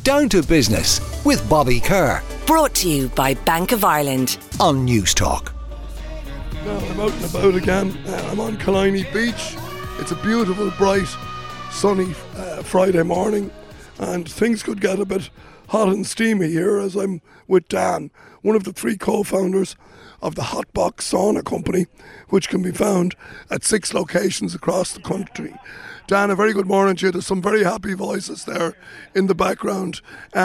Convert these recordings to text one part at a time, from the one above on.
Down to Business with Bobby Kerr. Brought to you by Bank of Ireland on News Talk. Now I'm out and about again. I'm on Killiney Beach. It's a beautiful, bright, sunny Friday morning, and things could get a bit hot and steamy here as I'm with Dan, one of the three co-founders of the Hotbox Sauna Company, which can be found at 6 locations across the country. Dan, a very good morning to you. There's some very happy voices there in the background.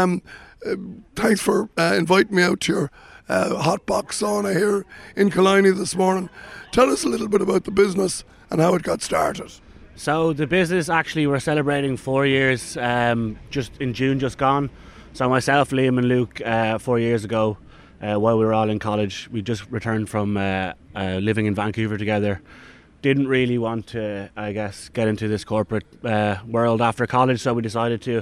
Thanks for inviting me out to your Hotbox Sauna here in Killiney this morning. Tell us a little bit about the business and how it got started. So the business, actually, we're celebrating 4 years just in June just gone. So myself, Liam and Luke, 4 years ago, while we were all in college, we just returned from living in Vancouver together. Didn't really want to, I guess, get into this corporate world after college, so we decided to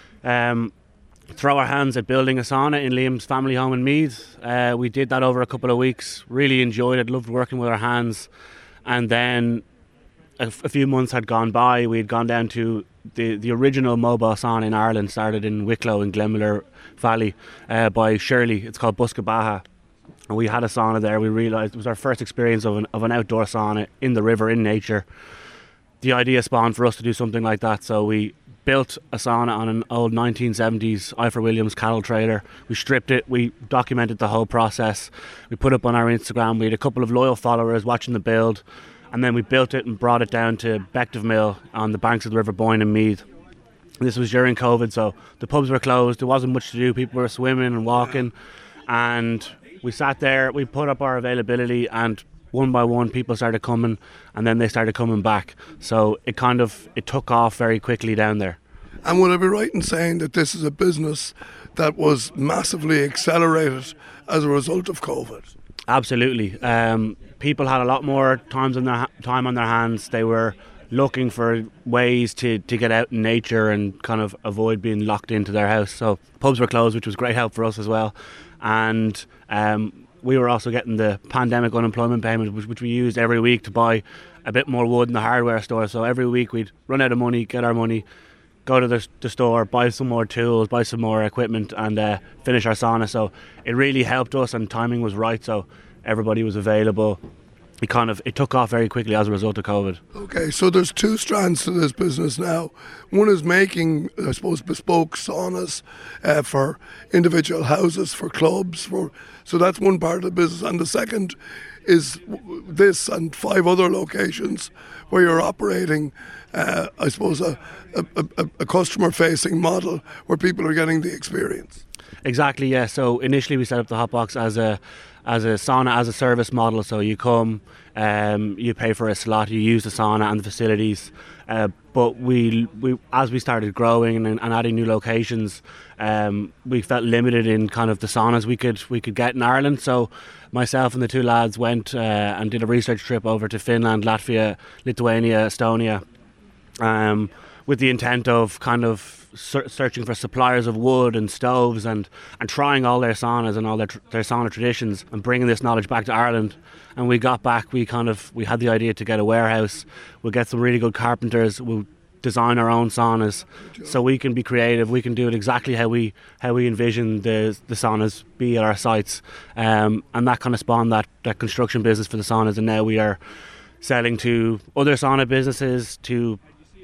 throw our hands at building a sauna in Liam's family home in Meath. We did that over a couple of weeks, really enjoyed it, loved working with our hands. And then a few months had gone by. We had gone down to the original mobile sauna in Ireland, started in Wicklow in Glenmiller Valley by Shirley. It's called Buscabaha. And we had a sauna there. We realised it was our first experience of an outdoor sauna in the river, in nature. The idea spawned for us to do something like that, so we built a sauna on an old 1970s Ifor Williams cattle trailer. We stripped it, we documented the whole process. We put it up on our Instagram. We had a couple of loyal followers watching the build, and then we built it and brought it down to Bective Mill on the banks of the River Boyne in Meath. This was during COVID, so the pubs were closed. There wasn't much to do. People were swimming and walking, and we sat there, we put up our availability, and one by one people started coming, and then they started coming back. So it took off very quickly down there. And would I be right in saying that this is a business that was massively accelerated as a result of COVID? Absolutely. People had a lot more time on their hands. They were looking for ways to get out in nature and kind of avoid being locked into their house. So pubs were closed, which was great help for us as well. And we were also getting the pandemic unemployment payment, which we used every week to buy a bit more wood in the hardware store. So every week we'd run out of money, get our money, go to the store, buy some more tools, buy some more equipment, and finish our sauna. So it really helped us, and timing was right, so everybody was available. It took off very quickly as a result of COVID. Okay, so there's 2 strands to this business now. One is making, I suppose, bespoke saunas for individual houses, for clubs, so that's one part of the business. And the second is this and 5 other locations where you're operating, I suppose, a customer-facing model where people are getting the experience. Exactly, yeah. So initially we set up the Hotbox as a sauna as a service model. So you come, you pay for a slot, you use the sauna and the facilities. But we as we started growing and adding new locations, we felt limited in kind of the saunas we could get in Ireland. So myself and the 2 lads went and did a research trip over to Finland, Latvia, Lithuania, Estonia, with the intent of kind of searching for suppliers of wood and stoves and trying all their saunas and all their sauna traditions and bringing this knowledge back to Ireland. And we got back, we had the idea to get a warehouse. We'll get some really good carpenters. We'll design our own saunas so we can be creative. We can do it exactly how we envision the saunas be at our sites. And that kind of spawned that construction business for the saunas. And now we are selling to other sauna businesses, to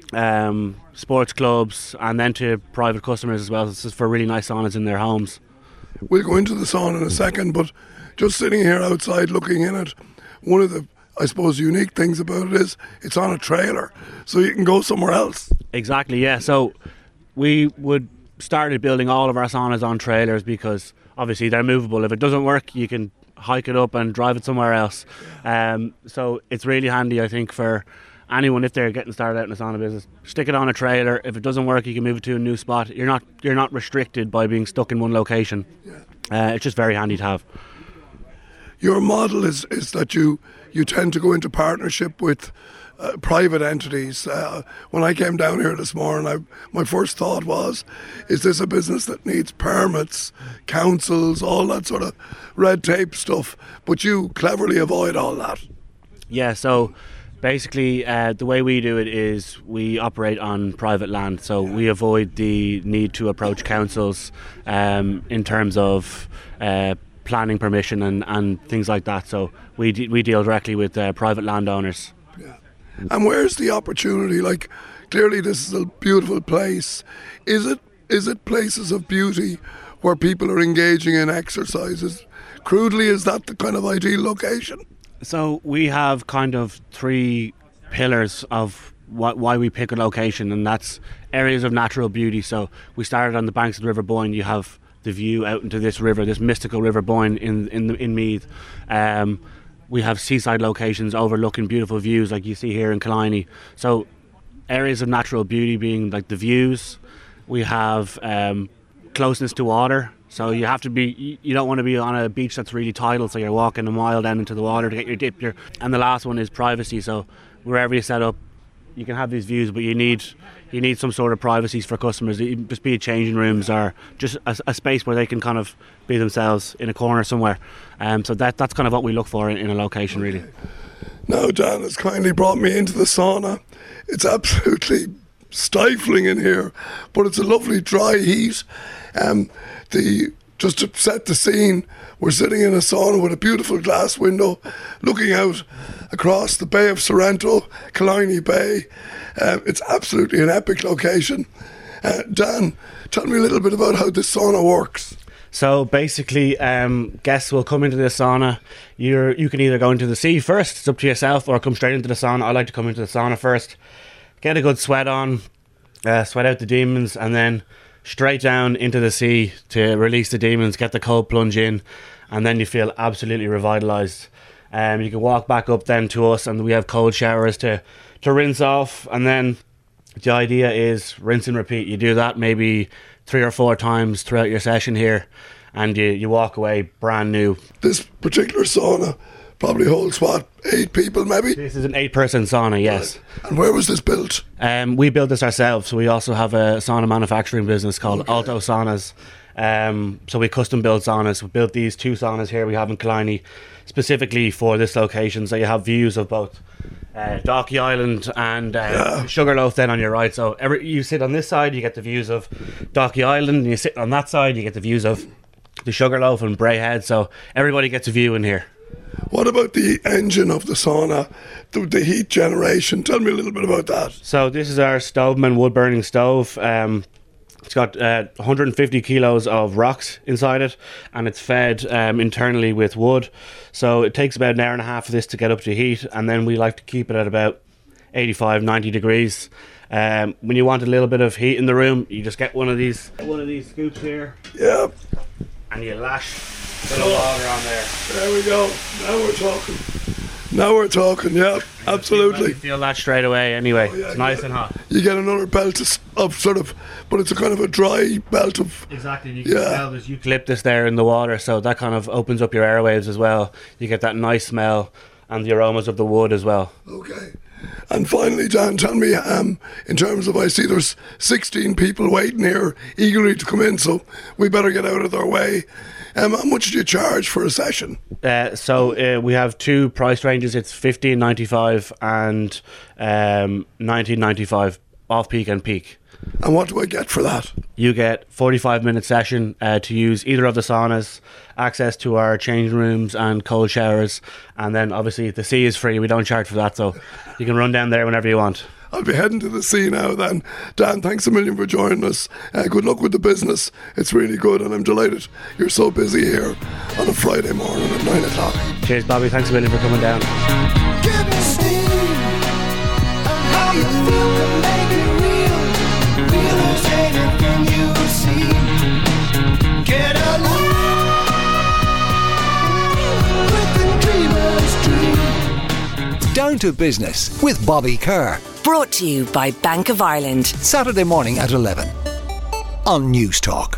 sports clubs, and then to private customers as well. This is for really nice saunas in their homes. We'll go into the sauna in a second, but just sitting here outside looking in it, one of the, I suppose, unique things about it is it's on a trailer, so you can go somewhere else. Exactly, yeah. So we started building all of our saunas on trailers because obviously they're movable. If it doesn't work, you can hike it up and drive it somewhere else. So it's really handy, I think, for anyone, if they're getting started out in the sauna business. Stick it on a trailer. If it doesn't work, you can move it to a new spot. You're not restricted by being stuck in one location. It's just very handy to have. Your model is that you tend to go into partnership with private entities. When I came down here this morning, my first thought was, is this a business that needs permits, councils, all that sort of red tape stuff? But you cleverly avoid all that. Yeah, so Basically, the way we do it is we operate on private land, so we avoid the need to approach councils in terms of planning permission and things like that. So we deal directly with private landowners. Yeah. And where's the opportunity? Like, clearly this is a beautiful place. Is it places of beauty where people are engaging in exercises? Crudely, is that the kind of ideal location? So we have kind of three pillars of why we pick a location, and that's areas of natural beauty. So we started on the banks of the River Boyne. You have the view out into this river, this mystical River Boyne in Meath. We have seaside locations overlooking beautiful views like you see here in Killiney. So areas of natural beauty being like the views. We have closeness to water. So you have to be, you don't want to be on a beach that's really tidal, so you're walking a mile down into the water to get your dip. And the last one is privacy. So wherever you set up, you can have these views, but you need some sort of privacy for customers. Just be it changing rooms or just a space where they can kind of be themselves in a corner somewhere. So that's kind of what we look for in a location, really. Now, Dan has kindly brought me into the sauna. It's absolutely stifling in here, but it's a lovely dry heat. Just to set the scene, we're sitting in a sauna with a beautiful glass window looking out across the Bay of Sorrento, Killiney Bay. It's absolutely an epic location. Dan, tell me a little bit about how this sauna works. So basically, guests will come into the sauna. You can either go into the sea first, it's up to yourself, or come straight into the sauna. I like to come into the sauna first, get a good sweat on, sweat out the demons, and then straight down into the sea to release the demons, get the cold plunge in, and then you feel absolutely revitalised. You can walk back up then to us, and we have cold showers to rinse off, and then the idea is rinse and repeat. You do that maybe 3 or 4 times throughout your session here, and you walk away brand new. This particular sauna probably holds, 8 people maybe? This is an 8-person sauna, yes. Right. And where was this built? We built this ourselves. So we also have a sauna manufacturing business called Alto Saunas. So we custom build saunas. We built these 2 saunas here we have in Killiney specifically for this location. So you have views of both Docky Island and Sugarloaf then on your right. So you sit on this side, you get the views of Docky Island, and you sit on that side, you get the views of the Sugarloaf and Bray Head. So everybody gets a view in here. What about the engine of the sauna, the heat generation? Tell me a little bit about that. So this is our Stoveman wood-burning stove. It's got 150 kilos of rocks inside it, and it's fed internally with wood. So it takes about an hour and a half of this to get up to heat, and then we like to keep it at about 85, 90 degrees. When you want a little bit of heat in the room, you just get one of these scoops here. Yeah. And you lash a little water on there. There we go. Now we're talking, yeah, absolutely. You feel that straight away anyway. It's nice and hot. You get another belt of sort of, but it's a kind of a dry belt of... Exactly, you can smell there's eucalyptus there in the water, so that kind of opens up your airwaves as well. You get that nice smell and the aromas of the wood as well. Okay. And finally, Dan, tell me, in terms of, I see there's 16 people waiting here eagerly to come in, so we better get out of their way. How much do you charge for a session? So we have 2 price ranges. It's $15.95 and $19.95 off peak and peak. And what do I get for that? You get 45-minute session to use either of the saunas, access to our changing rooms and cold showers, and then obviously the sea is free. We don't charge for that, so you can run down there whenever you want. I'll be heading to the sea now then. Dan, thanks a million for joining us. Good luck with the business. It's really good, and I'm delighted you're so busy here on a Friday morning at 9 o'clock. Cheers, Bobby. Thanks a million for coming down. Give me steam, and how you feel can make it real. Real as anything you see. Get along with the dreamer's dream. Down to Business with Bobby Kerr. Brought to you by Bank of Ireland. Saturday morning at 11 on News Talk.